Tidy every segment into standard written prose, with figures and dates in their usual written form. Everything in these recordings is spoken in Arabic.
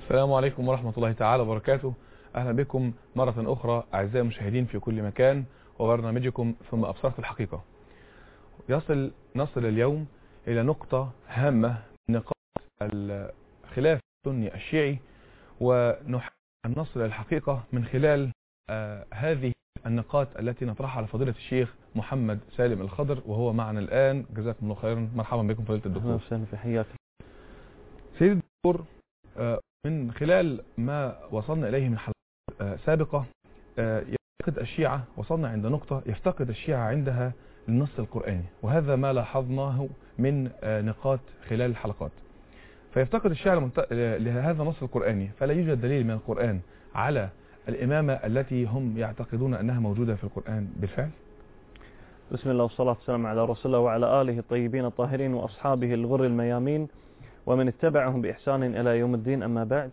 السلام عليكم ورحمة الله تعالى وبركاته. أهلا بكم مرة أخرى أعزائي المشاهدين في كل مكان وبرنامجكم ثم أبصرت الحقيقة. نصل اليوم إلى نقطة هامة من نقاط الخلاف السني الشيعي، ونحاول أن نصل الحقيقة من خلال هذه النقاط التي نطرحها على فضيلة الشيخ محمد سالم الخضر، وهو معنا الآن. جزاكم الله خيرا، مرحبا بكم فضيلة الدكتور. أهلا وسهلا، في حياك سيد الدكتور. من خلال ما وصلنا إليه من حلقات سابقة، يفتقد الشيعة، وصلنا عند نقطة يفتقد الشيعة عندها النص القرآني، وهذا ما لاحظناه من نقاط خلال الحلقات. فيفتقد الشيعة لهذا النص القرآني، فلا يوجد دليل من القرآن على الإمامة التي هم يعتقدون أنها موجودة في القرآن بالفعل. بسم الله والصلاة والسلام على رسول الله وعلى آله الطيبين الطاهرين وأصحابه الغر الميامين ومن اتبعهم بإحسان إلى يوم الدين. أما بعد،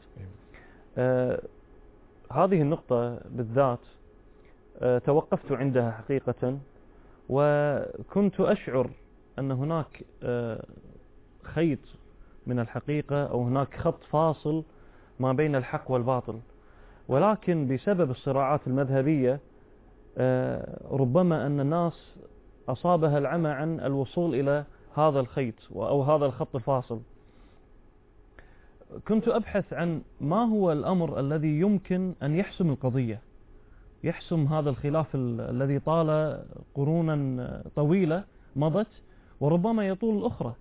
هذه النقطة بالذات توقفت عندها حقيقة، وكنت أشعر أن هناك خيط من الحقيقة أو هناك خط فاصل ما بين الحق والباطل، ولكن بسبب الصراعات المذهبية ربما أن الناس أصابها العمى عن الوصول إلى هذا الخيط أو هذا الخط الفاصل. كنت أبحث عن ما هو الأمر الذي يمكن أن يحسم القضية، يحسم هذا الخلاف الذي طال قرونا طويلة مضت وربما يطول الأخرى.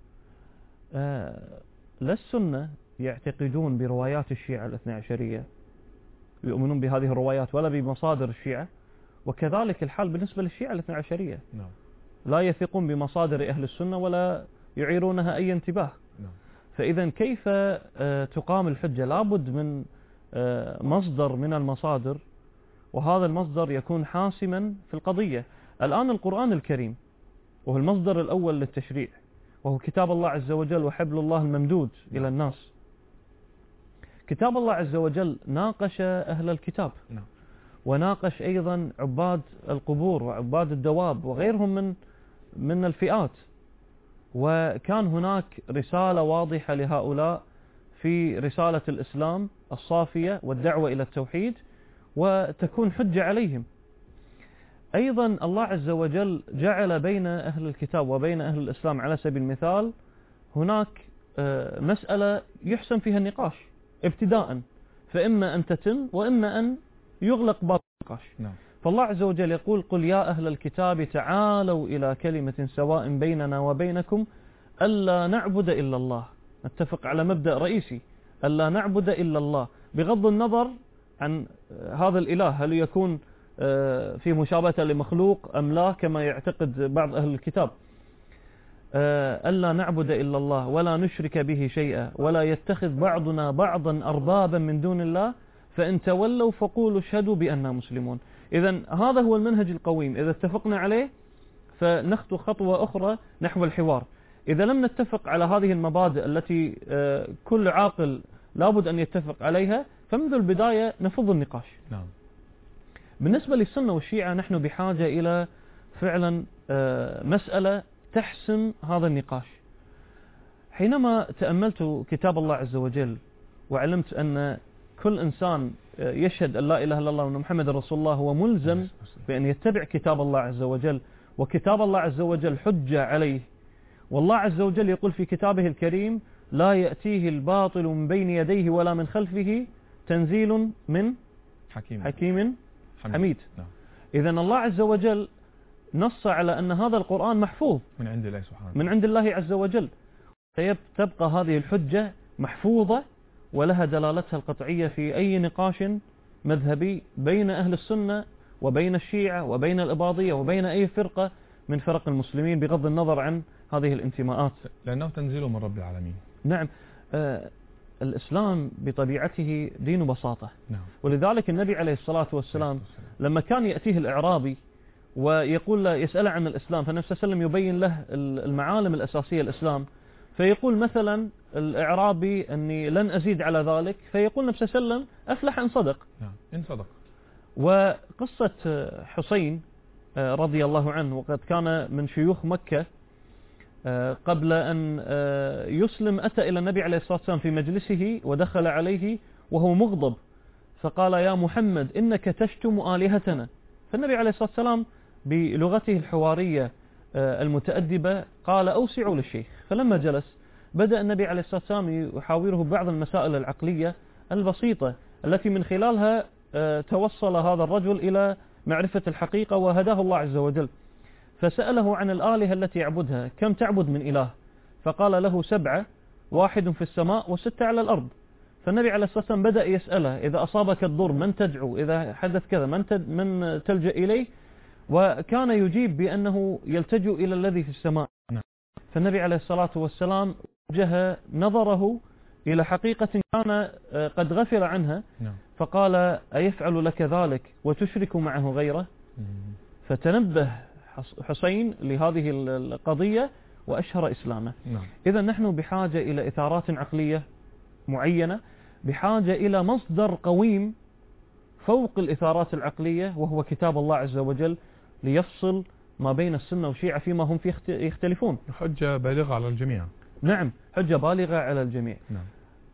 لا السنة يعتقدون بروايات الشيعة الاثنى عشرية، يؤمنون بهذه الروايات ولا بمصادر الشيعة، وكذلك الحال بالنسبة للشيعة الاثنى عشرية. لا يثقون بمصادر أهل السنة ولا يعيرونها أي انتباه. فإذا كيف تقام الحجة؟ لابد من مصدر من المصادر، وهذا المصدر يكون حاسما في القضية. الآن القرآن الكريم وهو المصدر الأول للتشريع، وهو كتاب الله عز وجل وحبل الله الممدود إلى الناس. كتاب الله عز وجل ناقش أهل الكتاب، وناقش أيضا عباد القبور وعباد الدواب وغيرهم من الفئات، وكان هناك رسالة واضحة لهؤلاء في رسالة الإسلام الصافية والدعوة إلى التوحيد، وتكون حجة عليهم. أيضا الله عز وجل جعل بين أهل الكتاب وبين أهل الإسلام على سبيل المثال هناك مسألة يحسن فيها النقاش ابتداء، فإما أن تتم وإما أن يغلق باب النقاش. فالله عز وجل يقول: قل يا أهل الكتاب تعالوا إلى كلمة سواء بيننا وبينكم ألا نعبد إلا الله. نتفق على مبدأ رئيسي، ألا نعبد إلا الله، بغض النظر عن هذا الإله هل يكون في مشابهة لمخلوق أم لا كما يعتقد بعض أهل الكتاب. ألا نعبد إلا الله ولا نشرك به شيئا ولا يتخذ بعضنا بعضا أربابا من دون الله فإن تولوا فقولوا اشهدوا بأننا مسلمون. إذا هذا هو المنهج القويم، إذا اتفقنا عليه فنخطو خطوة أخرى نحو الحوار. إذا لم نتفق على هذه المبادئ التي كل عاقل لابد أن يتفق عليها، فمنذ البداية نفض النقاش. بالنسبة للسنة والشيعة نحن بحاجة إلى فعلا مسألة تحسم هذا النقاش. حينما تأملت كتاب الله عز وجل وعلمت أن كل إنسان يشهد أن لا إله إلا الله وأن محمد رسول الله هو ملزم بأن يتبع كتاب الله عز وجل، وكتاب الله عز وجل حجة عليه. والله عز وجل يقول في كتابه الكريم: لا يأتيه الباطل من بين يديه ولا من خلفه تنزيل من حكيم حميد. إذا الله عز وجل نص على أن هذا القرآن محفوظ من عند الله سبحانه، من عند الله عز وجل. تبقى هذه الحجة محفوظة ولها دلالتها القطعية في أي نقاش مذهبي بين أهل السنة وبين الشيعة وبين الإباضية وبين أي فرقة من فرق المسلمين، بغض النظر عن هذه الانتماءات، لأنه تنزيل من رب العالمين. نعم. الإسلام بطبيعته دين بساطة. ولذلك النبي عليه الصلاة والسلام لما كان يأتيه الإعرابي ويقول له يسأل عن الإسلام، فالنبي صلى الله عليه وسلم يبين له المعالم الأساسية الإسلام، فيقول مثلا الإعرابي أني لن أزيد على ذلك، فيقول النبي صلى الله عليه وسلم: أفلح إن صدق. إن صدق. وقصة حسين رضي الله عنه، وقد كان من شيوخ مكة، قبل أن يسلم أتى إلى النبي عليه الصلاة والسلام في مجلسه ودخل عليه وهو مغضب، فقال: يا محمد إنك تشتم آلهتنا. فالنبي عليه الصلاة والسلام بلغته الحوارية المتأدبة قال: أوسعوا للشيخ. فلما جلس بدأ النبي عليه الصلاة والسلام يحاوره ببعض المسائل العقلية البسيطة التي من خلالها توصل هذا الرجل إلى معرفة الحقيقة وهداه الله عز وجل. فسأله عن الآلهة التي يعبدها: كم تعبد من إله؟ فقال له: 7، 1 في السماء و6 على الأرض. فالنبي عليه الصلاة والسلام بدأ يسأله: إذا أصابك الضر من تدعو؟ إذا حدث كذا من تلجأ إليه؟ وكان يجيب بأنه يلتجئ إلى الذي في السماء. فالنبي عليه الصلاة والسلام وجه نظره إلى حقيقة كان قد غفل عنها، فقال: أيفعل لك ذلك وتشرك معه غيره؟ فتنبه حسين لهذه القضية وأشهر إسلامه. إذا نحن بحاجة إلى إثارات عقلية معينة، بحاجة إلى مصدر قويم فوق الإثارات العقلية وهو كتاب الله عز وجل، ليفصل ما بين السنة والشيعة فيما هم فيه يختلفون. حجة بالغة على الجميع. نعم، حجة بالغة على الجميع. نعم.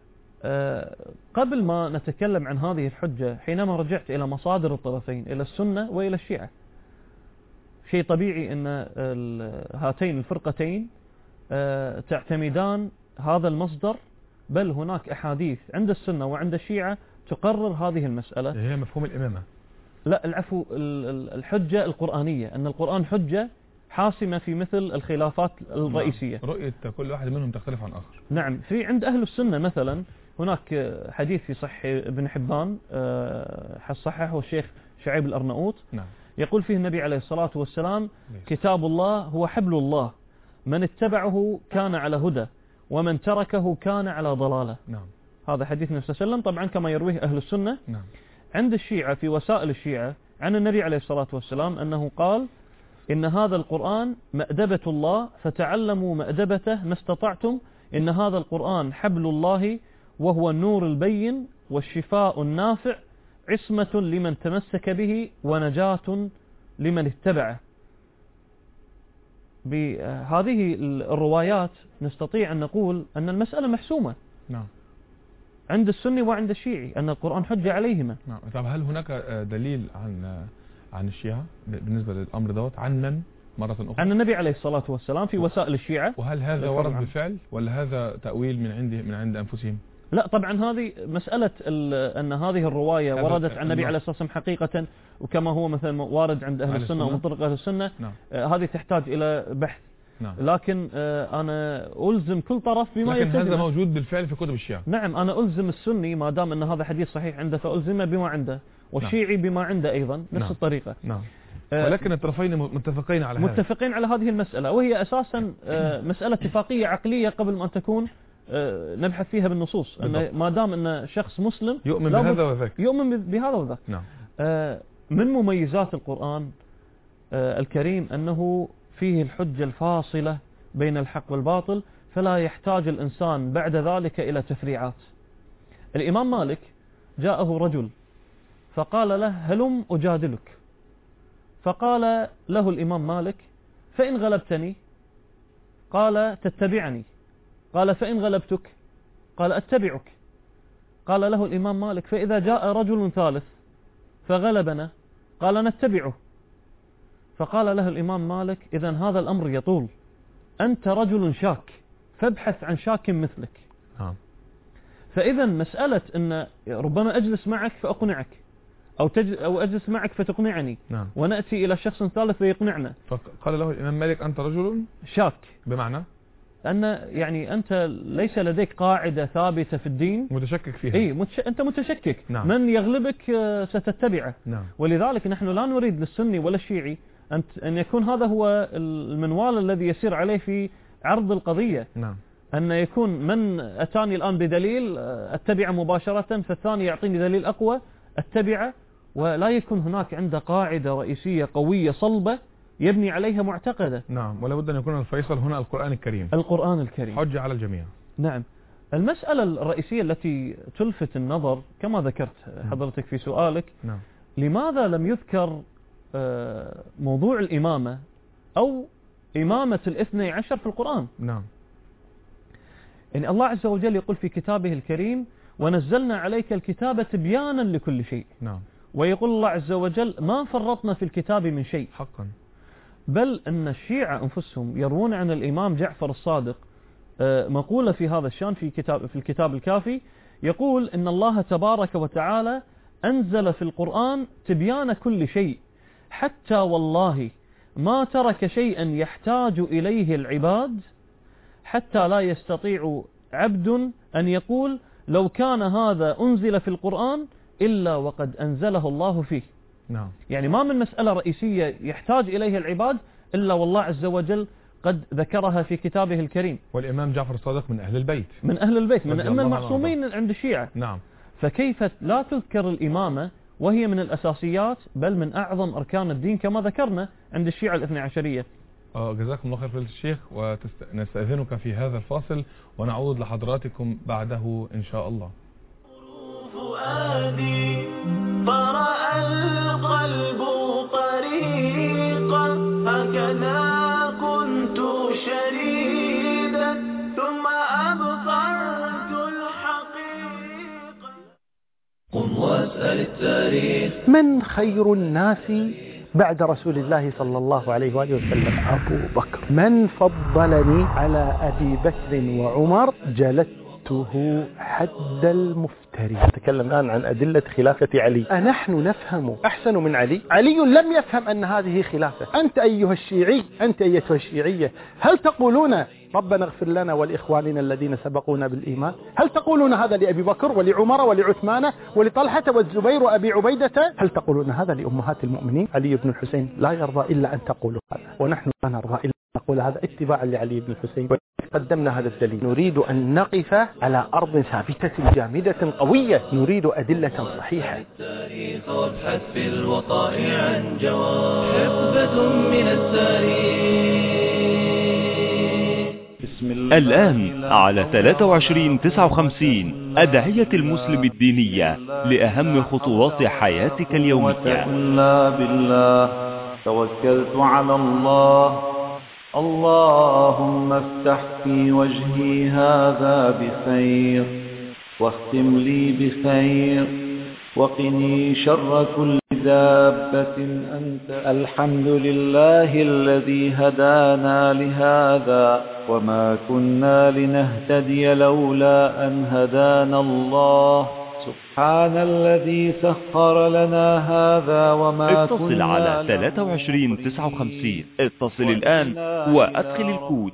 قبل ما نتكلم عن هذه الحجة، حينما رجعت إلى مصادر الطرفين، إلى السنة وإلى الشيعة، شيء طبيعي أن هاتين الفرقتين تعتمدان هذا المصدر، بل هناك أحاديث عند السنة وعند الشيعة تقرر هذه المسألة. هي مفهوم الإمامة. لا، العفو، الحجة القرآنية، أن القرآن حجة حاسمة في مثل الخلافات الرئيسية. رؤية كل واحد منهم تختلف عن آخر. نعم. في عند أهل السنة مثلا هناك حديث في صحيح ابن حبان صححه الشيخ شعيب الأرناؤوط. نعم. يقول فيه النبي عليه الصلاة والسلام: كتاب الله هو حبل الله، من اتبعه كان على هدى ومن تركه كان على ضلالة. نعم. هذا حديث النبي صلى الله عليه وسلم، طبعا كما يرويه أهل السنة. نعم. عند الشيعة في وسائل الشيعة عن النبي عليه الصلاة والسلام أنه قال: إن هذا القرآن مأدبة الله فتعلموا مأدبته ما استطعتم، إن هذا القرآن حبل الله وهو النور البين والشفاء النافع، عصمة لمن تمسك به ونجاة لمن اتبعه. بهذه الروايات نستطيع أن نقول أن المسألة محسومة. نعم. عند السني وعند الشيعي أن القرآن حجة عليهما. نعم. طب هل هناك دليل عن الشيعة بالنسبة للأمر دوت عنا مرة أخرى؟ عن النبي عليه الصلاة والسلام في وسائل الشيعة. وهل هذا ورد بالفعل ولا هذا تأويل من عند أنفسهم؟ لا، طبعا هذه مسألة أن هذه الرواية وردت عن النبي عليه الصلاة والسلام حقيقة، وكما هو مثلا وارد عند أهل السنة ومن طرق أهل السنة. نعم. هذه تحتاج إلى بحث. نعم. لكن أنا ألزم كل طرف بما لكن يلتزم. هذا موجود بالفعل في كتب الشيعة. نعم، أنا ألزم السني ما دام أن هذا حديث صحيح عنده فألزمه بما عنده، والشيعي بما عنده أيضا نفس نعم. الطريقة. نعم. ولكن الطرفين متفقين على هذه المسألة، وهي أساسا مسألة اتفاقية عقلية قبل ما تكون نبحث فيها بالنصوص. أن ما دام أن شخص مسلم يؤمن بهذا وذاك، يؤمن بهذا وذاك. نعم. من مميزات القرآن الكريم أنه فيه الحجة الفاصلة بين الحق والباطل، فلا يحتاج الإنسان بعد ذلك إلى تفريعات. الإمام مالك جاءه رجل فقال له: هلم أجادلك. فقال له الإمام مالك: فإن غلبتني؟ قال: تتبعني. قال: فإن غلبتك؟ قال: أتبعك. قال له الإمام مالك: فإذا جاء رجل ثالث فغلبنا؟ قال: نتبعه. فقال له الإمام مالك: إذن هذا الأمر يطول، أنت رجل شاك فابحث عن شاك مثلك. فإذا مسألة أن ربما أجلس معك فأقنعك، أو أجلس معك فتقنعني. نعم. ونأتي إلى شخص ثالث فيقنعنا. فقال له الإمام مالك: أنت رجل شاك. بمعنى أن يعني أنت ليس لديك قاعدة ثابتة في الدين، متشكك فيها. أنت متشكك. نعم. من يغلبك ستتبعه. نعم. ولذلك نحن لا نريد للسني ولا الشيعي أن يكون هذا هو المنوال الذي يسير عليه في عرض القضية. نعم. أن يكون من أتاني الآن بدليل أتبعه مباشرة، فالثاني يعطيني دليل أقوى أتبعه، ولا يكون هناك عنده قاعدة رئيسية قوية صلبة يبني عليها معتقده. نعم. ولا بد أن يكون الفيصل هنا القرآن الكريم. القرآن الكريم حجة على الجميع. نعم. المسألة الرئيسية التي تلفت النظر كما ذكرت حضرتك في سؤالك، نعم. لماذا لم يذكر موضوع الإمامة أو إمامة الاثني عشر في القرآن. نعم. يعني الله عز وجل يقول في كتابه الكريم: ونزلنا عليك الكتاب تبيانا لكل شيء. نعم. ويقول الله عز وجل: ما فرطنا في الكتاب من شيء. حقا. بل أن الشيعة أنفسهم يروون عن الإمام جعفر الصادق مقولة في هذا الشان في الكتاب الكافي، يقول إن الله تبارك وتعالى أنزل في القرآن تبيان كل شيء، حتى والله ما ترك شيئا يحتاج إليه العباد، حتى لا يستطيع عبد أن يقول لو كان هذا أنزل في القرآن إلا وقد أنزله الله فيه. نعم. يعني ما من مسألة رئيسية يحتاج إليها العباد إلا والله عز وجل قد ذكرها في كتابه الكريم. والإمام جعفر الصادق من أهل البيت، من أهل البيت، من أئمة المعصومين عند الشيعة. نعم. فكيف لا تذكر الإمامة وهي من الأساسيات بل من أعظم أركان الدين كما ذكرنا عند الشيعة الاثنى عشرية؟ جزاكم الله خير فضيلة الشيخ، ونستأذنك في هذا الفاصل ونعود لحضراتكم بعده إن شاء الله. فؤادي فرأى القلب طريقا، هكذا كنت شريدا ثم أبصرت الحقيقة. قم واسأل التاريخ. من خير الناس بعد رسول الله صلى الله عليه وآله وسلم؟ أبو بكر. من فضلني على أبي بكر وعمر؟ جلدته حد المفتري. نتكلم الآن عن أدلة خلافة علي. أنحن نفهم أحسن من علي؟ علي لم يفهم أن هذه خلافة. أنت أيها الشيعي، أنت أيتها الشيعية، هل تقولون ربنا اغفر لنا ولإخواننا الذين سبقونا بالإيمان؟ هل تقولون هذا لأبي بكر ولعمر ولعثمان ولطلحة والزبير وأبي عبيدة؟ هل تقولون هذا لأمهات المؤمنين؟ علي بن الحسين لا يرضى إلا أن تقولوا هذا، ونحن لا نرضى إلا أن نقول هذا اتباعا لعلي بن الحسين. قدمنا هذا الدليل. نريد أن نقف على أرض ثابتة جامدة قوية، نريد أدلة صحيحة. التاريخ وابحث في الوقائع عن جواب حقبة من التاريخ. الآن على 2359 أدعية المسلم الدينية لأهم خطوات حياتك اليومية. بالله توكلت على الله، اللهم افتح في وجهي هذا بخير، واختم لي بخير، وقني شر كل دابة أنت. الحمد لله الذي هدانا لهذا، وما كنا لنهتدي لولا أن هدانا الله. سبحان الذي سخر لنا هذا وما اتصل كنا على 2359. اتصل الآن وأدخل الكود.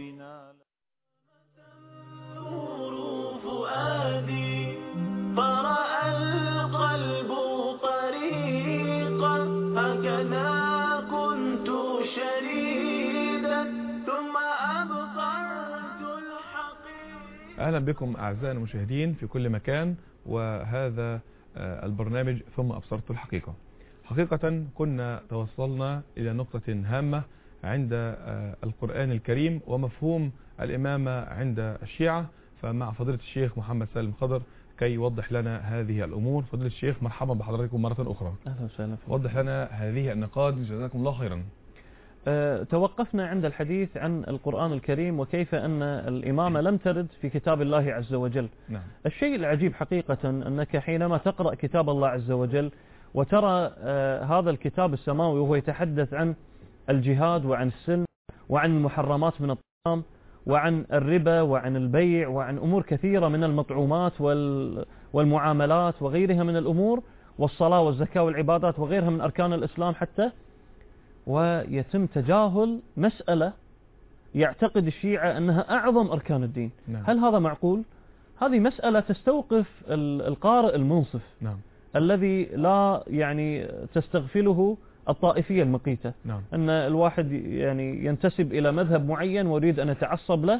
فرأى القلب طريقا، هكذا كنت شريدا ثم أبصرت الحقيقة. أهلا بكم أعزائي المشاهدين في كل مكان، وهذا البرنامج ثم أبصرت الحقيقة. حقيقة كنا توصلنا إلى نقطة هامة عند القرآن الكريم ومفهوم الإمامة عند الشيعة، فمع فضيلة الشيخ محمد سالم خضر كي يوضح لنا هذه الأمور. فضيلة الشيخ مرحبا بحضراتكم مرة أخرى. أهلا وسهلا. وضح لنا هذه النقاط جزاكم الله خيرا. توقفنا عند الحديث عن القرآن الكريم وكيف أن الإمامة لم ترد في كتاب الله عز وجل. نعم. الشيء العجيب حقيقة أنك حينما تقرأ كتاب الله عز وجل وترى هذا الكتاب السماوي وهو يتحدث عن الجهاد وعن السلم وعن المحرمات من الطعام وعن الربا وعن البيع وعن أمور كثيرة من المطعومات والمعاملات وغيرها من الأمور، والصلاة والزكاة والعبادات وغيرها من أركان الإسلام حتى، ويتم تجاهل مسألة يعتقد الشيعة أنها أعظم أركان الدين. نعم. هل هذا معقول؟ هذه مسألة تستوقف القارئ المنصف. نعم. الذي لا يعني تستغفله الطائفية المقيتة. نعم. أن الواحد يعني ينتسب إلى مذهب معين ويريد أن يتعصب له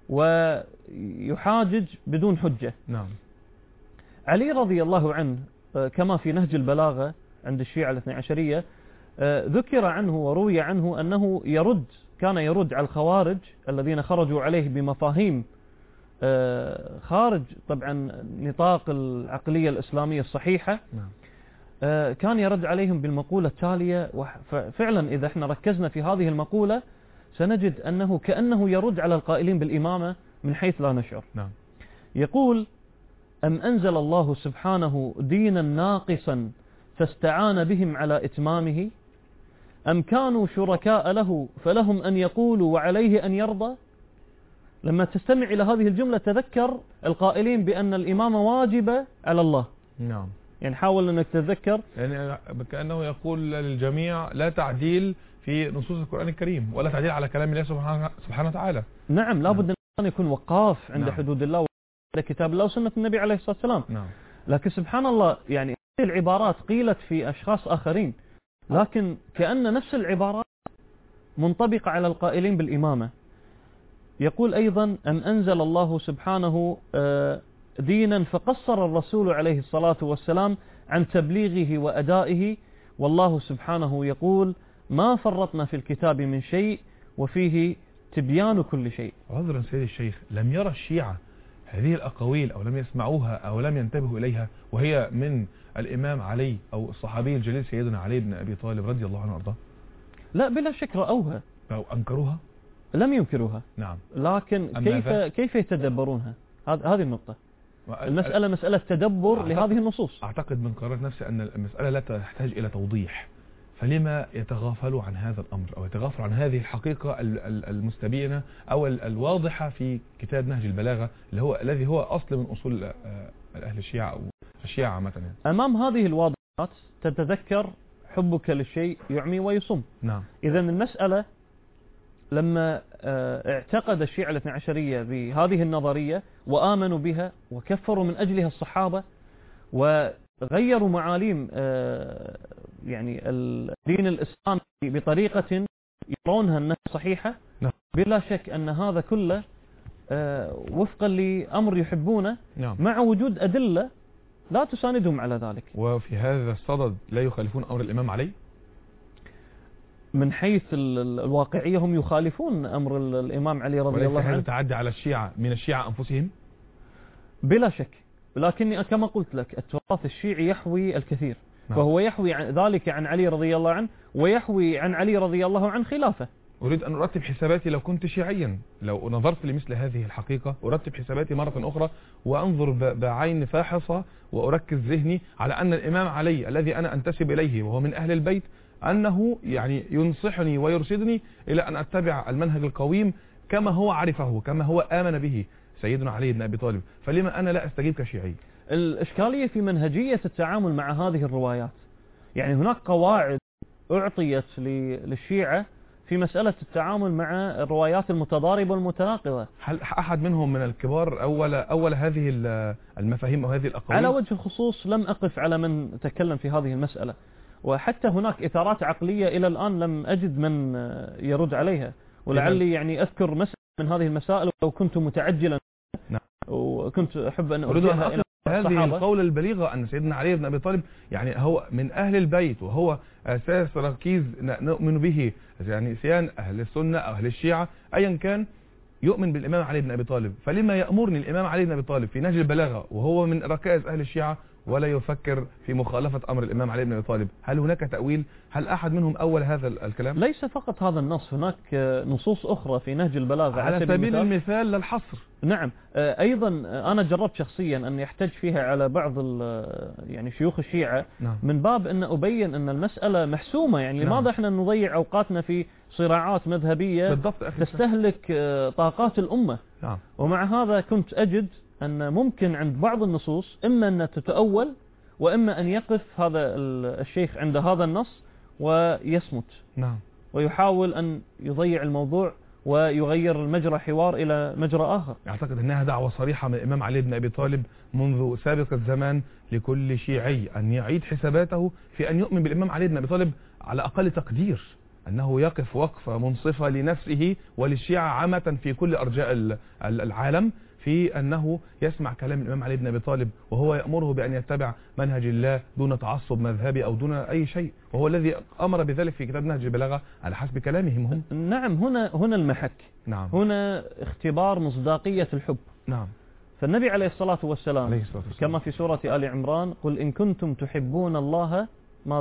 ويحاجج بدون حجة. نعم. علي رضي الله عنه كما في نهج البلاغة عند الشيعة الاثنى عشرية ذكر عنه وروي عنه أنه كان يرد على الخوارج الذين خرجوا عليه بمفاهيم خارج طبعا نطاق العقلية الإسلامية الصحيحة. نعم. كان يرد عليهم بالمقولة التالية، فعلا إذا احنا ركزنا في هذه المقولة سنجد أنه كأنه يرد على القائلين بالإمامة من حيث لا نشعر. نعم. يقول: أم أنزل الله سبحانه دينا ناقصا فاستعان بهم على إتمامه، أم كانوا شركاء له فلهم أن يقولوا وعليه أن يرضى. لما تستمع إلى هذه الجملة تذكر القائلين بأن الإمامة واجبة على الله. نعم. يعني حاول أنك تتذكر، يعني كأنه يقول للجميع لا تعديل في نصوص القرآن الكريم ولا تعديل على كلام الله سبحانه وتعالى. نعم، لابد أن يكون وقاف عند حدود الله وعند كتاب الله وسنة النبي عليه الصلاة والسلام. نعم. لكن سبحان الله، يعني هذه العبارات قيلت في أشخاص آخرين، لكن كأن نفس العبارات منطبقة على القائلين بالإمامة. يقول أيضا: أم أنزل الله سبحانه دينا فقصر الرسول عليه الصلاة والسلام عن تبليغه وأدائه، والله سبحانه يقول: ما فرطنا في الكتاب من شيء وفيه تبيان كل شيء. عذرا سيدي الشيخ، لم يرى الشيعة هذه الأقاويل أو لم يسمعوها أو لم ينتبهوا إليها وهي من الإمام علي أو الصحابي الجليل سيدنا علي بن أبي طالب رضي الله عنه وأرضاه؟ لا، بلا شك رأوها أو أنكروها؟ لم ينكروها. نعم. لكن كيف يتدبرونها؟ هذه النقطة. المسألة مسألة تدبر لهذه النصوص. أعتقد من قرارات نفسي أن المسألة لا تحتاج إلى توضيح، فلما يتغافلوا عن هذا الأمر أو يتغافلوا عن هذه الحقيقة المستبينة أو الواضحة في كتاب نهج البلاغة الذي هو أصل من أصول أهل الشيعة أو الشيعة عامة. أمام هذه الواضحات تتذكر: حبك للشيء يعمي ويصم. نعم. إذا المسألة لما اعتقد الشيعة الاثنى عشرية بهذه النظرية وآمنوا بها وكفروا من أجلها الصحابة وغيروا معاليم يعني الدين الإسلامي بطريقة يرونها أنها صحيحة، نعم. بلا شك أن هذا كله وفقا لأمر يحبونه، نعم. مع وجود أدلة لا تساندهم على ذلك. وفي هذا الصدد لا يخالفون أمر الإمام علي؟ من حيث الواقعية هم يخالفون أمر الإمام علي رضي الله عنه. وليس هذا تعدي على الشيعة من الشيعة أنفسهم؟ بلا شك، لكني كما قلت لك التراث الشيعي يحوي الكثير. نعم. فهو يحوي ذلك عن علي رضي الله عنه، ويحوي عن علي رضي الله عنه خلافه. أريد أن أرتب حساباتي لو كنت شيعيا، لو نظرت لمثل هذه الحقيقة أرتب حساباتي مرة أخرى وأنظر بعين فاحصة وأركز ذهني على أن الإمام علي الذي أنا أنتسب إليه وهو من أهل البيت أنه يعني ينصحني ويرشدني إلى أن أتبع المنهج القويم كما هو عرفه، كما هو آمن به سيدنا علي بن أبي طالب. فلما أنا لا أستجيب كشيعي؟ الإشكالية في منهجية التعامل مع هذه الروايات. يعني هناك قواعد أعطيت للشيعة في مسألة التعامل مع الروايات المتضاربة والمتناقضة. هل أحد منهم من الكبار أول هذه المفاهيم أو هذه الأقاويل؟ على وجه الخصوص لم أقف على من تكلم في هذه المسألة، وحتى هناك إثارات عقلية إلى الآن لم أجد من يرد عليها، ولعلي يعني أذكر مسألة من هذه المسائل ولو كنت متعجلا. نعم. وكنت أحب أن أوجهها إلى هذه القولة البليغة أن سيدنا علي بن أبي طالب يعني هو من أهل البيت وهو أساس ركيز نؤمن به، يعني سيان أهل السنة أو أهل الشيعة أيا كان يؤمن بالإمام علي بن أبي طالب. فلما يأمرني الإمام علي بن أبي طالب في نهج البلاغة وهو من ركائز أهل الشيعة ولا يفكر في مخالفة أمر الإمام علي بن أبي طالب؟ هل هناك تأويل؟ هل أحد منهم أول هذا الكلام؟ ليس فقط هذا النص، هناك نصوص أخرى في نهج البلاغة على سبيل المثال للحصر. نعم. أيضا أنا جربت شخصيا أن يحتج فيها على بعض يعني شيوخ الشيعة. نعم. من باب أن أبين أن المسألة محسومة. يعني نعم. لماذا احنا نضيع أوقاتنا في صراعات مذهبية بالضبط تستهلك طاقات الأمة؟ نعم. ومع هذا كنت أجد أن ممكن عند بعض النصوص إما أن تتأول وإما أن يقف هذا الشيخ عند هذا النص ويصمت. نعم. ويحاول أن يضيع الموضوع ويغير المجرى حوار إلى مجرى آخر. أعتقد أنها دعوة صريحة من الإمام علي بن أبي طالب منذ سابق الزمان لكل شيعي أن يعيد حساباته في أن يؤمن بالإمام علي بن أبي طالب على أقل تقدير، أنه يقف وقفة منصفة لنفسه وللشيعة عامة في كل أرجاء العالم في أنه يسمع كلام الإمام علي بن أبي طالب وهو يأمره بأن يتبع منهج الله دون تعصب مذهبي أو دون أي شيء، وهو الذي أمر بذلك في كتاب نهج البلاغة على حسب كلامهم هم. نعم. هنا المحك. نعم. هنا اختبار مصداقية الحب. نعم. فالنبي عليه الصلاة والسلام عليه الصلاة والسلام كما في سورة آل عمران: قل إن كنتم تحبون الله ماذا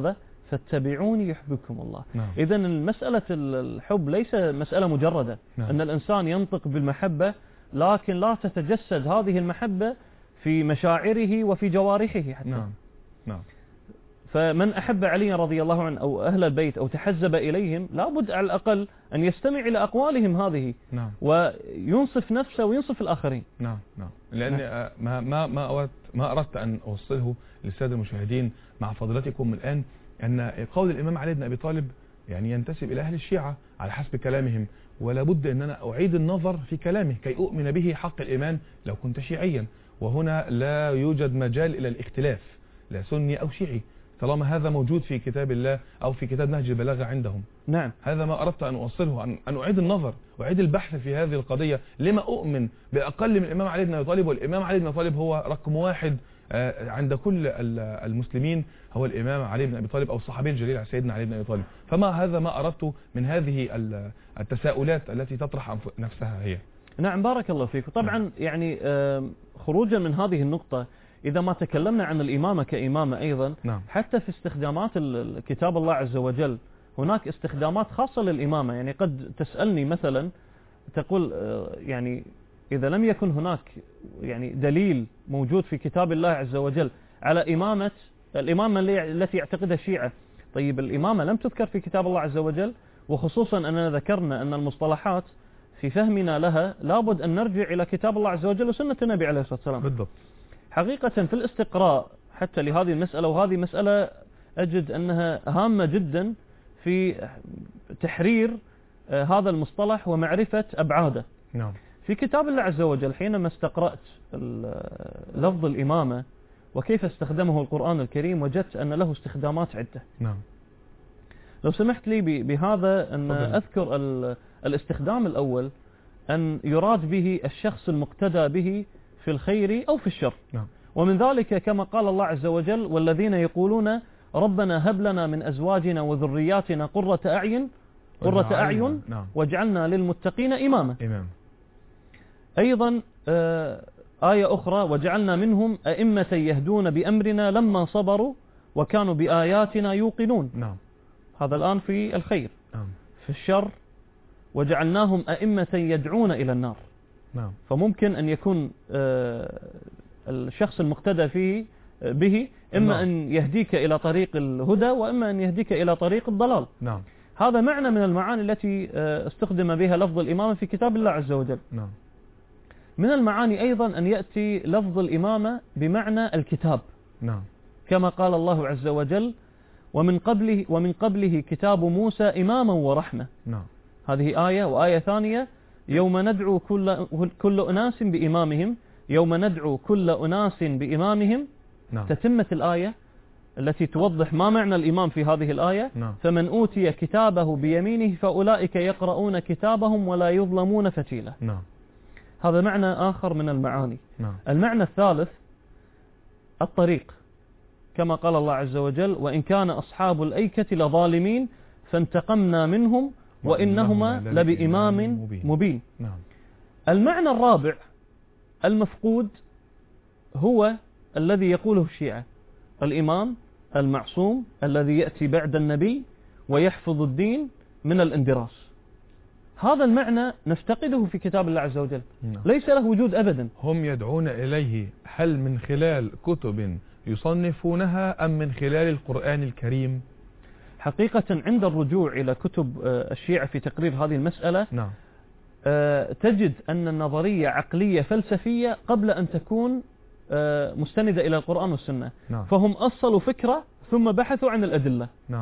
فاتبعوني يحببكم الله. نعم. إذا المسألة الحب ليس مسألة مجردة. نعم. أن الإنسان ينطق بالمحبة لكن لا تتجسد هذه المحبة في مشاعره وفي جوارحه حتى. نعم. نعم. فمن أحب علي رضي الله عنه أو أهل البيت أو تحزب إليهم لابد على الأقل أن يستمع إلى أقوالهم هذه. نعم. وينصف نفسه وينصف الآخرين. نعم. نعم. لأن ما أردت أن أوصله للسادة المشاهدين مع فضلاتكم الآن أن قول الإمام علي بن أبي طالب يعني ينتسب إلى أهل الشيعة على حسب كلامهم، ولا بد أن أنا أعيد النظر في كلامه كي أؤمن به حق الإيمان لو كنت شيعيا. وهنا لا يوجد مجال إلى الاختلاف، لا سني أو شيعي، طالما هذا موجود في كتاب الله أو في كتاب نهج البلاغة عندهم. نعم. هذا ما أردت أن أوصله، أن أعيد النظر وأعيد البحث في هذه القضية. لما أؤمن بأقل من الإمام علي بن أبي طالب، والإمام علي بن أبي طالب هو رقم واحد عند كل المسلمين، هو الإمام علي بن أبي طالب أو الصحابي الجليل على سيدنا علي بن أبي طالب. فما هذا ما أردت من هذه التساؤلات التي تطرح نفسها هي. نعم بارك الله فيك. طبعا يعني خروجا من هذه النقطة، إذا ما تكلمنا عن الإمامة كإمامة أيضا، نعم. حتى في استخدامات كتاب الله عز وجل هناك استخدامات خاصة للإمامة. يعني قد تسألني مثلا تقول يعني إذا لم يكن هناك يعني دليل موجود في كتاب الله عز وجل على الإمامة التي يعتقدها الشيعة، طيب الإمامة لم تذكر في كتاب الله عز وجل، وخصوصا أننا ذكرنا أن المصطلحات في فهمنا لها لابد أن نرجع إلى كتاب الله عز وجل وسنة النبي عليه الصلاة والسلام. بالضبط. حقيقة في الاستقراء حتى لهذه المسألة، وهذه مسألة أجد أنها هامة جدا في تحرير هذا المصطلح ومعرفة أبعاده. نعم. في كتاب الله عز وجل حينما استقرأت لفظ الإمامة وكيف استخدمه القرآن الكريم وجدت أن له استخدامات عدة. نعم. لو سمحت لي بهذا أن أذكر الاستخدام الأول، أن يراد به الشخص المقتدى به في الخير أو في الشر. نعم. ومن ذلك كما قال الله عز وجل: والذين يقولون ربنا هب لنا من أزواجنا وذرياتنا قرة أعين نعم. واجعلنا للمتقين إماما. أيضا آية أخرى: وجعلنا منهم أئمة يهدون بأمرنا لما صبروا وكانوا بآياتنا يوقنون. نعم. هذا الآن في الخير. نعم. في الشر: وجعلناهم أئمة يدعون إلى النار. نعم. فممكن أن يكون الشخص المقتدى فيه به إما أن يهديك إلى طريق الهدى وإما أن يهديك إلى طريق الضلال. نعم. هذا معنى من المعاني التي استخدم بها لفظ الإمامة في كتاب الله عز وجل. نعم. من المعاني أيضا أن يأتي لفظ الإمامة بمعنى الكتاب. نعم. كما قال الله عز وجل: ومن قبله كتاب موسى إماما ورحمة. نعم. هذه آية. وآية ثانية: يوم ندعو كل أناس بإمامهم. يوم ندعو كل أناس بإمامهم. نعم. تتمة الآية التي توضح ما معنى الإمام في هذه الآية. نعم. فمن أوتي كتابه بيمينه فأولئك يقرؤون كتابهم ولا يظلمون فتيلا. نعم. هذا معنى آخر من المعاني. نعم. المعنى الثالث الطريق، كما قال الله عز وجل: وإن كان أصحاب الأيكة لظالمين فانتقمنا منهم وإنهما لبإمام مبين. نعم. المعنى الرابع المفقود هو الذي يقوله الشيعة: الإمام المعصوم الذي يأتي بعد النبي ويحفظ الدين من الاندراس. هذا المعنى نفتقده في كتاب الله عز وجل. نعم. ليس له وجود أبدا. هم يدعون إليه هل من خلال كتب يصنفونها أم من خلال القرآن الكريم؟ حقيقة عند الرجوع إلى كتب الشيعة في تقرير هذه المسألة، نعم، تجد أن النظرية عقلية فلسفية قبل أن تكون مستندة إلى القرآن والسنة. نعم. فهم أصلوا فكرة ثم بحثوا عن الأدلة. نعم.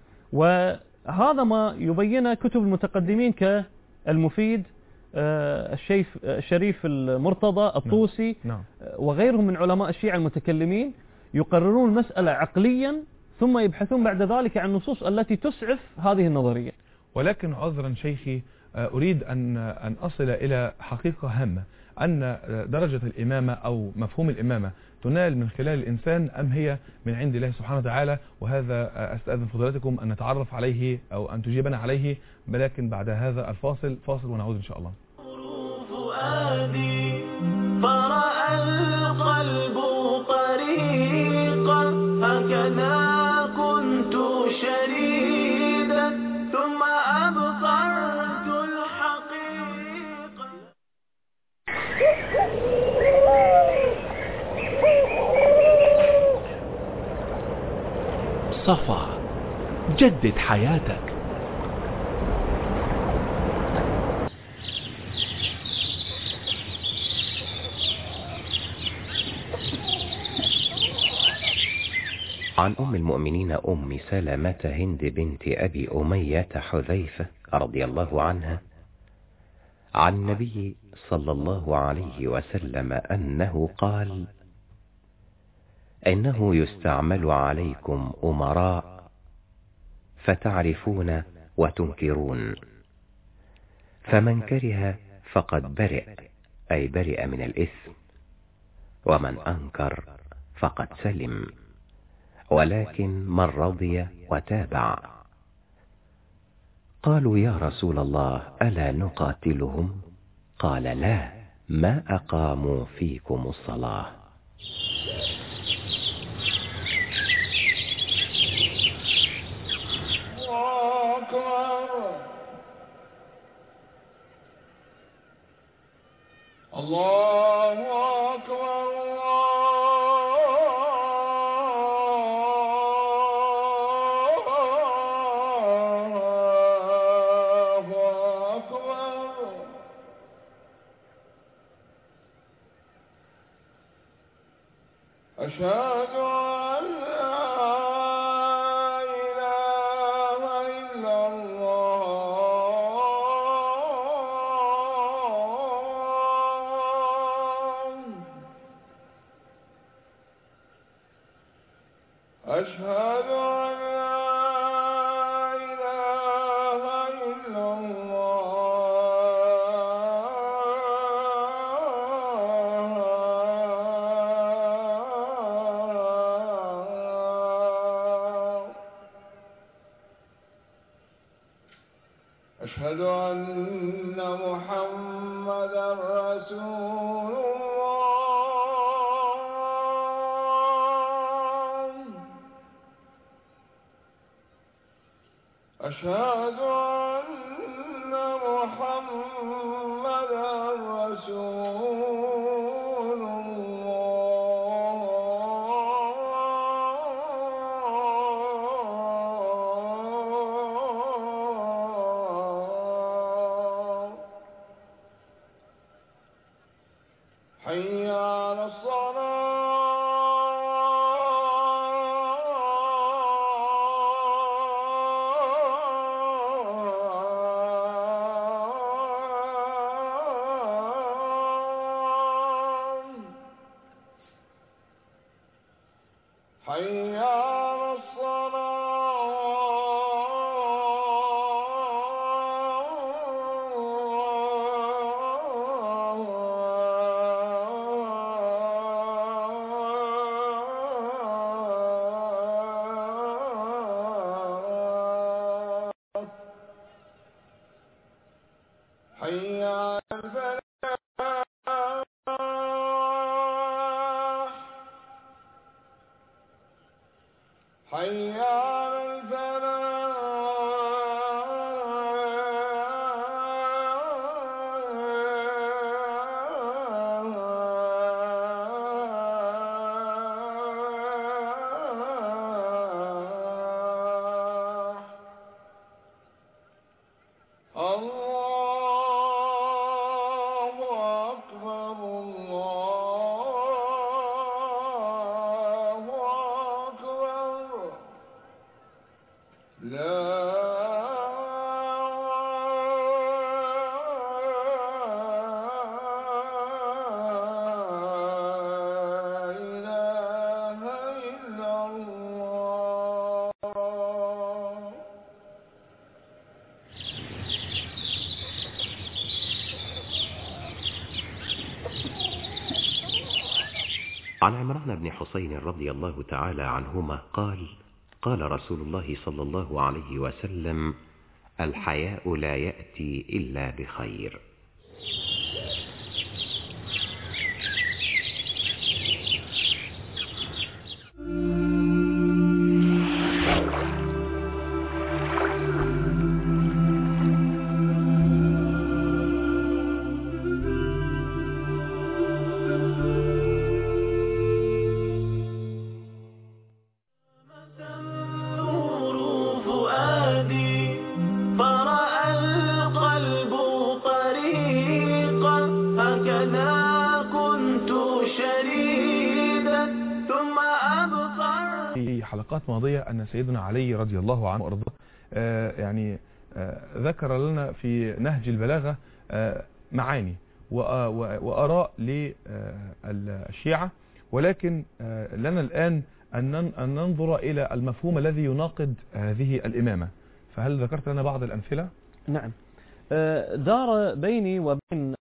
وهذا ما يبين كتب المتقدمين كالمفيد، الشريف المرتضى، الطوسي، نعم. وغيرهم من علماء الشيعة المتكلمين، يقررون المسألة عقليا ثم يبحثون بعد ذلك عن النصوص التي تسعف هذه النظرية. ولكن عذرا شيخي، أريد أن أصل إلى حقيقة هامة، أن درجة الإمامة أو مفهوم الإمامة تنال من خلال الإنسان أم هي من عند الله سبحانه وتعالى؟ وهذا أستأذن فضلاتكم أن نتعرف عليه أو أن تجيبنا عليه، ولكن بعد هذا الفاصل ونعود إن شاء الله. فؤادي فرأى القلب طريقا هكذا كنت صفا. جدد حياتك. عن أم المؤمنين أم سلمة هند بنت أبي أمية حذيفة رضي الله عنها عن النبي صلى الله عليه وسلم أنه قال: إنه يستعمل عليكم أمراء فتعرفون وتنكرون، فمن كره فقد برئ، أي برئ من الإثم، ومن أنكر فقد سلم، ولكن من رضي وتابع. قالوا: يا رسول الله، ألا نقاتلهم؟ قال: لا، ما أقاموا فيكم الصلاة. الله أكبر. الله أكبر. أشهد أن لا إله إلا الله. أشهد أن لا إله إلا الله. أشهد أن محمدا رسول الله. أشهد أن محمدا رسول الله. حي على الصلاة. حي على الصلاة. حي على الفلاح. حي على الفلاح. الله أكبر. الله أكبر. لا إله إلا الله. عن عمران بن حسين رضي الله تعالى عنهما قال: قال رسول الله صلى الله عليه وسلم: الحياء لا يأتي إلا بخير. في حلقات ماضية أن سيدنا علي رضي الله عنه وأرضاه يعني ذكر لنا في نهج البلاغة معاني وآراء للشيعة، ولكن لنا الآن أن ننظر إلى المفهوم الذي يناقض هذه الإمامة. فهل ذكرت لنا بعض الأمثلة؟ نعم. دار بيني وبين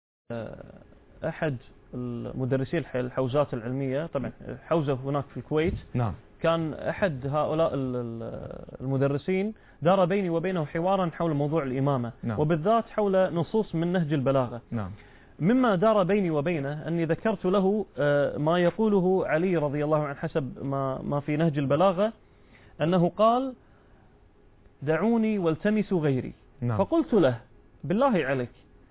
أحد المدرسي الحوزات العلمية، طبعا حوزة هناك في الكويت. نعم. كان أحد هؤلاء المدرسين دار بيني وبينه حوارا حول موضوع الإمامة. نعم. وبالذات حول نصوص من نهج البلاغة. نعم. مما دار بيني وبينه أني ذكرت له ما يقوله علي رضي الله عنه حسب ما في نهج البلاغة، أنه قال: دعوني والتمسوا غيري. نعم. فقلت له: بالله عليك،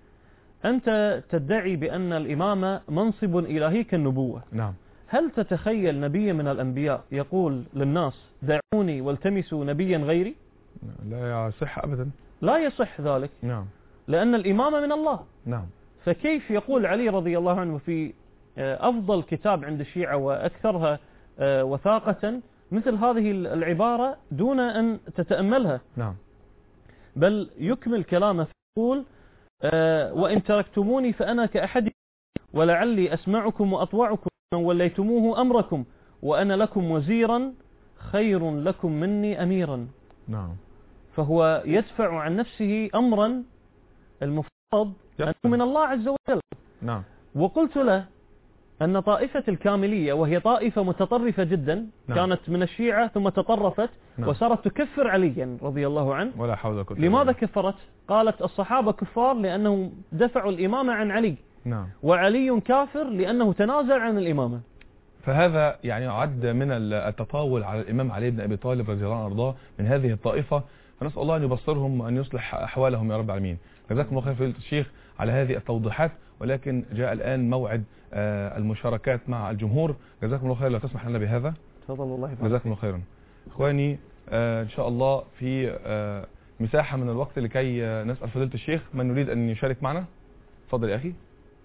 أنت تدعي بأن الإمامة منصب إلهي كالنبوة. نعم. هل تتخيل نبي من الأنبياء يقول للناس: دعوني والتمسوا نبيا غيري؟ لا يصح أبدا. لا يصح ذلك. نعم. لأن الإمامة من الله. نعم. فكيف يقول علي رضي الله عنه في أفضل كتاب عند الشيعة وأكثرها وثاقة مثل هذه العبارة دون أن تتأملها؟ نعم. بل يكمل كلامه يقول: وإن تركتموني فأنا كأحد ولعلي أسمعكم وأطوعكم من وليتموه أمركم وأنا لكم وزيرا خير لكم مني أميرا. نعم. فهو يدفع عن نفسه أمرا المفترض أنه من الله عز وجل. نعم. وقلت له أن طائفة الكاملية، وهي طائفة متطرفة جدا، نعم. كانت من الشيعة ثم تطرفت. نعم. وصارت تكفر عليا رضي الله عنه. ولا حول ولا قوة. لماذا كفرت؟ قالت الصحابة كفار لأنهم دفعوا الإمامة عن علي. نعم. وعلي كافر لأنه تنازل عن الإمامة. فهذا يعني يعد من التطاول على الإمام علي بن أبي طالب رضي الله عنه وارضاه من هذه الطائفة، فنسأل الله أن يبصرهم وأن يصلح أحوالهم يا رب العالمين. جزاكم الله خير فضيلة الشيخ على هذه التوضيحات، ولكن جاء الآن موعد المشاركات مع الجمهور. جزاكم الله خير لو تسمح لنا بهذا. تفضل. الله يبارك. جزاكم الله خيرا. إخواني إن شاء الله في مساحة من الوقت لكي نسأل فضيلة الشيخ من يريد أن يشارك معنا. تفضل يا أخي.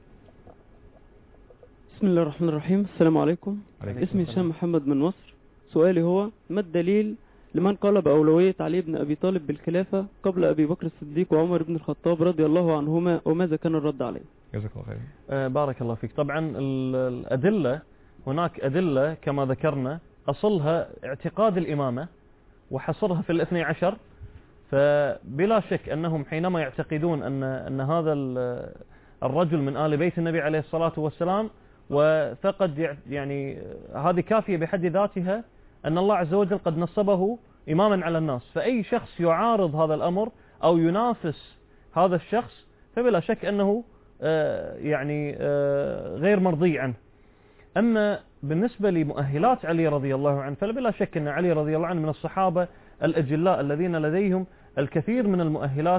بسم الله الرحمن الرحيم. السلام عليكم. اسمي هشام محمد من مصر. سؤالي هو: ما الدليل لمن قال بأولوية علي بن أبي طالب بالخلافة قبل أبي بكر الصديق وعمر بن الخطاب رضي الله عنهما، وماذا كان الرد عليه؟ جزاك الله خير. بارك الله فيك. طبعا الأدلة، هناك أدلة كما ذكرنا أصلها اعتقاد الإمامة وحصرها في الاثني عشر. فبلا شك أنهم حينما يعتقدون أن هذا الرجل من آل بيت النبي عليه الصلاة والسلام، وفقد يعني هذه كافية بحد ذاتها أن الله عز وجل قد نصبه إماما على الناس. فأي شخص يعارض هذا الأمر أو ينافس هذا الشخص فبلا شك أنه يعني غير مرضي عنه. أما بالنسبة لمؤهلات علي رضي الله عنه فبلا شك أن علي رضي الله عنه من الصحابة الأجلاء الذين لديهم الكثير من المؤهلات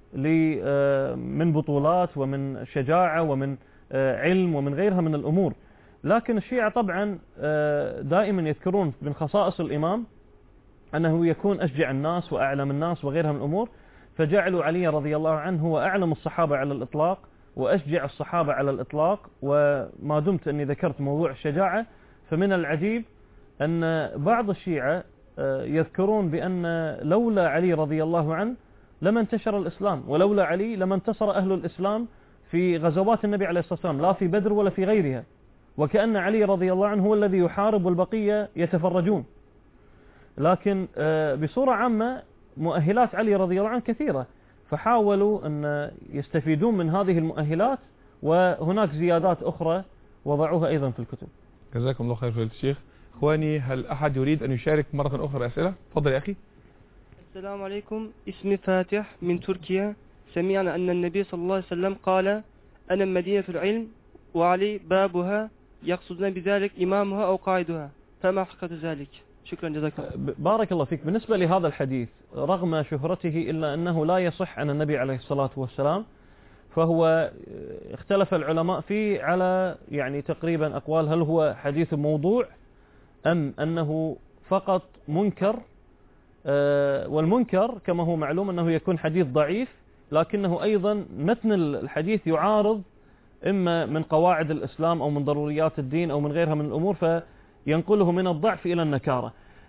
من بطولات ومن شجاعة ومن علم ومن غيرها من الأمور. لكن الشيعة طبعا دائما يذكرون من خصائص الإمام أنه يكون أشجع الناس وأعلم الناس وغيرها من الأمور، فجعلوا علي رضي الله عنه هو أعلم الصحابة على الإطلاق وأشجع الصحابة على الإطلاق. وما دمت أني ذكرت موضوع الشجاعة، فمن العجيب أن بعض الشيعة يذكرون بأن لولا علي رضي الله عنه لما انتشر الإسلام، ولولا علي لما انتصر أهل الإسلام في غزوات النبي عليه الصلاة والسلام، لا في بدر ولا في غيرها، وكأن علي رضي الله عنه هو الذي يحارب والبقية يتفرجون. لكن بصورة عامة مؤهلات علي رضي الله عنه كثيرة، فحاولوا أن يستفيدون من هذه المؤهلات، وهناك زيادات أخرى وضعوها أيضا في الكتب. جزاكم الله خير فضيلة الشيخ. إخواني هل أحد يريد أن يشارك مرة أخرى بأسئلة؟ تفضل يا أخي. السلام عليكم. اسمي فاتح من تركيا. سمعنا أن النبي صلى الله عليه وسلم قال: أنا مدينة العلم وعلي بابها، يقصدنا بذلك إمامها أو قائدها، فما حقيقة ذلك؟ شكرا جزاكم. بارك الله فيك. بالنسبة لهذا الحديث رغم شهرته إلا أنه لا يصح عن النبي عليه الصلاة والسلام، فهو اختلف العلماء فيه على يعني تقريبا أقوال: هل هو حديث موضوع أم أنه فقط منكر. والمنكر كما هو معلوم أنه يكون حديث ضعيف، لكنه أيضا متن الحديث يعارض إما من قواعد الإسلام أو من ضروريات الدين أو من غيرها من الأمور، فينقله من الضعف إلى النكارة.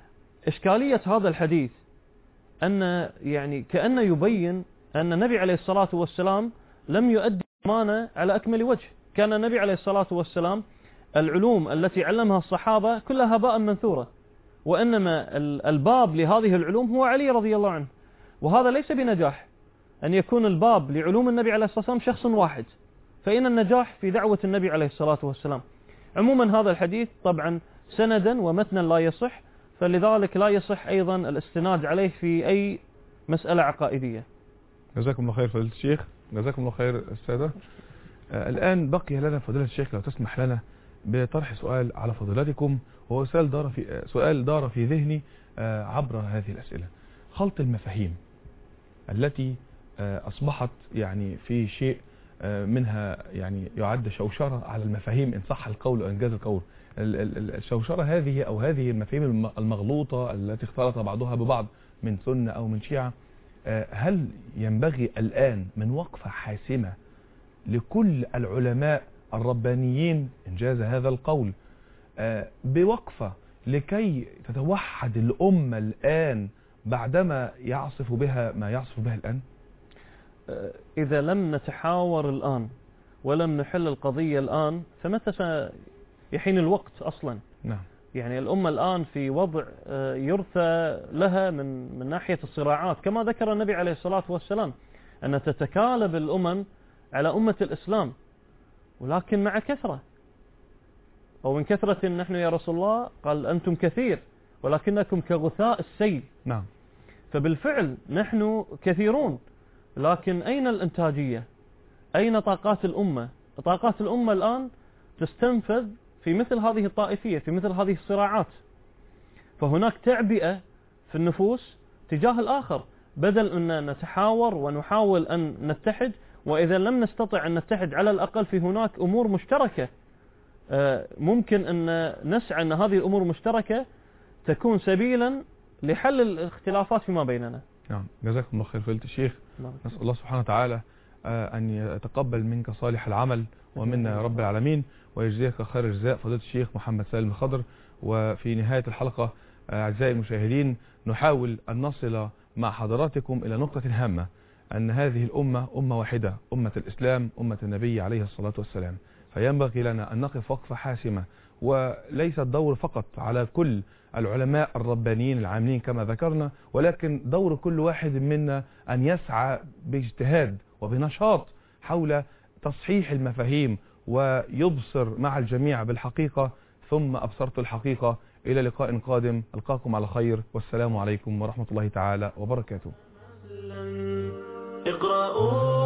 إشكالية هذا الحديث أن يعني كأنه يبين أن النبي عليه الصلاة والسلام لم يؤدي الأمانة على أكمل وجه. كان النبي عليه الصلاة والسلام العلوم التي علمها الصحابة كلها هباء منثورة، وإنما الباب لهذه العلوم هو علي رضي الله عنه، وهذا ليس بنجاح أن يكون الباب لعلوم النبي عليه الصلاة والسلام شخص واحد، فإن النجاح في دعوة النبي عليه الصلاة والسلام. عموما هذا الحديث طبعا سندا ومتنا لا يصح، فلذلك لا يصح أيضا الاستناد عليه في أي مسألة عقائدية. جزاكم الله خير فضيلة الشيخ، جزاكم الله خير السادة. الآن بقي لنا فضيلة الشيخ لو تسمح لنا بطرح سؤال على فضيلتكم، وهو سؤال دار في ذهني عبر هذه الأسئلة. خلط المفاهيم التي أصبحت يعني في شيء منها يعني يعد شوشرة على المفاهيم إن صح القول وإنجاز القول. الشوشرة هذه أو هذه المفاهيم المغلوطة التي اختلط بعضها ببعض من سنة أو من شيعة، هل ينبغي الآن من وقفة حاسمة لكل العلماء الربانيين إنجاز هذا القول بوقفة لكي تتوحد الأمة الآن بعدما يعصف بها ما يعصف بها الآن؟ إذا لم نتحاور الآن ولم نحل القضية الآن فمتى سيحين الوقت أصلا؟ نعم. يعني الأمة الآن في وضع يرثى لها من ناحية الصراعات، كما ذكر النبي عليه الصلاة والسلام أن تتكالب الأمم على أمة الإسلام، ولكن مع كثرة. ومن كثرة نحن يا رسول الله قال أنتم كثير ولكنكم كغثاء السيل. نعم. فبالفعل نحن كثيرون، لكن أين الإنتاجية؟ أين طاقات الأمة؟ طاقات الأمة الآن تستنفذ في مثل هذه الطائفية، في مثل هذه الصراعات. فهناك تعبئة في النفوس تجاه الآخر، بدل أن نتحاور ونحاول أن نتحد، وإذا لم نستطع أن نتحد على الأقل في هناك أمور مشتركة ممكن أن نسعى أن هذه الأمور المشتركة تكون سبيلا لحل الاختلافات فيما بيننا. نعم. جزاكم الله خير فضيلة الشيخ. نسأل الله سبحانه وتعالى أن يتقبل منك صالح العمل ومنا يا رب العالمين، ويجزيك خير الجزاء فضيلة الشيخ محمد سالم الخضر. وفي نهاية الحلقة أعزائي المشاهدين نحاول أن نصل مع حضراتكم إلى نقطة هامة، أن هذه الأمة أمة واحدة، أمة الإسلام، أمة النبي عليه الصلاة والسلام. فينبغي لنا أن نقف وقفة حاسمة، وليس الدور فقط على كل العلماء الربانيين العاملين كما ذكرنا، ولكن دور كل واحد منا أن يسعى باجتهاد وبنشاط حول تصحيح المفاهيم ويبصر مع الجميع بالحقيقة. ثم أبصرت الحقيقة. إلى لقاء قادم، ألقاكم على خير، والسلام عليكم ورحمة الله تعالى وبركاته. اقرأوا